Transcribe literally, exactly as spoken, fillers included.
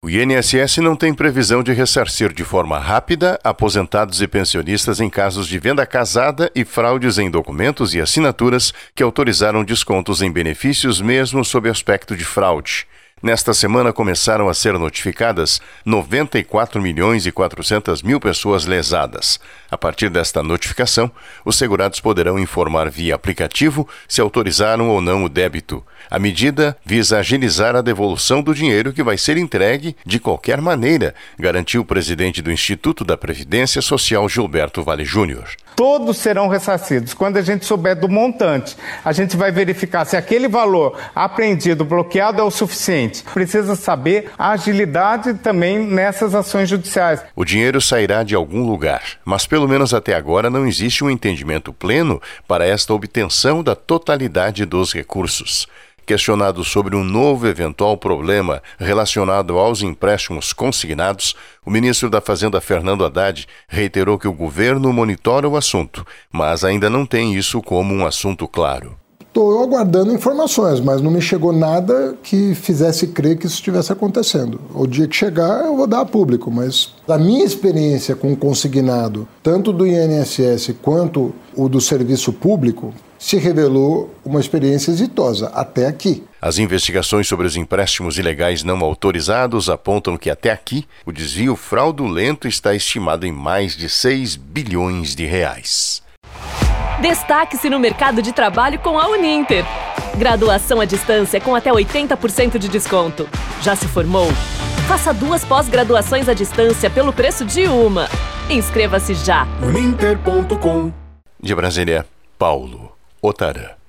O I N S S não tem previsão de ressarcir de forma rápida aposentados e pensionistas em casos de venda casada e fraudes em documentos e assinaturas que autorizaram descontos em benefícios mesmo sob aspecto de fraude. Nesta semana começaram a ser notificadas noventa e quatro milhões e quatrocentas mil pessoas lesadas. A partir desta notificação, os segurados poderão informar via aplicativo se autorizaram ou não o débito. A medida visa agilizar a devolução do dinheiro que vai ser entregue de qualquer maneira, garantiu o presidente do Instituto da Previdência Social, Gilberto Vale Júnior. Todos serão ressarcidos. Quando a gente souber do montante, a gente vai verificar se aquele valor apreendido, bloqueado é o suficiente. Precisa saber a agilidade também nessas ações judiciais. O dinheiro sairá de algum lugar, mas pelo menos até agora não existe um entendimento pleno para esta obtenção da totalidade dos recursos. Questionado sobre um novo eventual problema relacionado aos empréstimos consignados, o ministro da Fazenda, Fernando Haddad, reiterou que o governo monitora o assunto, mas ainda não tem isso como um assunto claro. Estou aguardando informações, mas não me chegou nada que fizesse crer que isso estivesse acontecendo. O dia que chegar, eu vou dar a público, mas a minha experiência com o consignado, tanto do I N S S quanto o do serviço público, se revelou uma experiência exitosa, até aqui. As investigações sobre os empréstimos ilegais não autorizados apontam que, até aqui, o desvio fraudulento está estimado em mais de seis bilhões de reais. Destaque-se no mercado de trabalho com a Uninter. Graduação à distância com até oitenta por cento de desconto. Já se formou? Faça duas pós-graduações à distância pelo preço de uma. Inscreva-se já. uninter ponto com. De Brasília, Paulo Otara.